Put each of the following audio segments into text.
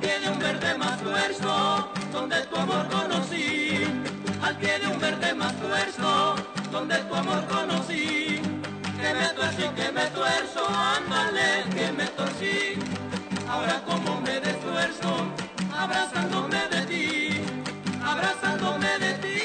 pie de un verde más tuerzo, donde tu amor conocí. Al pie de un verde más tuerzo, donde tu amor conocí. Que me tuerzo y que me tuerzo, ándale, que me torcí. Ahora como me destuerzo, abrazándome de ti, abrazándome de ti.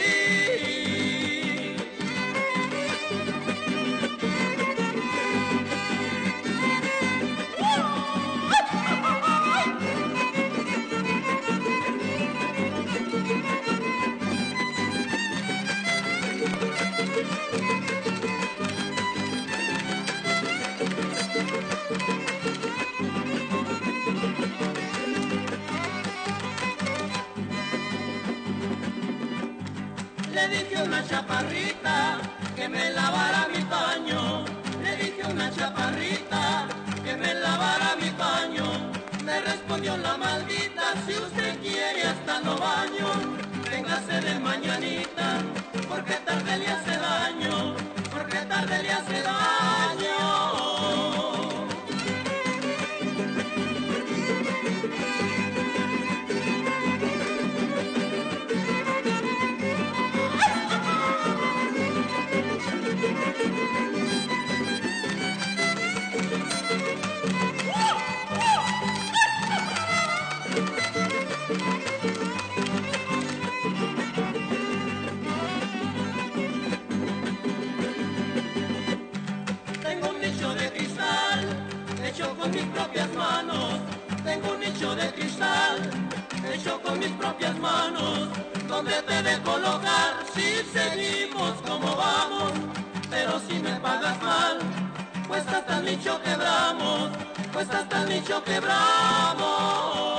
Le dije a una chaparrita que me lavara mi paño. Le dije a una chaparrita que me lavara mi paño. Me respondió la maldita, si usted quiere hasta no baño. Véngase de mañanita, porque tarde le hace daño, porque tarde le hace daño. Tengo un nicho de cristal, hecho con mis propias manos. Tengo un nicho de cristal, hecho con mis propias manos. Donde te de colocar si seguimos como vamos. Pero si me pagas mal, pues hasta el nicho quebramos, pues hasta el nicho quebramos.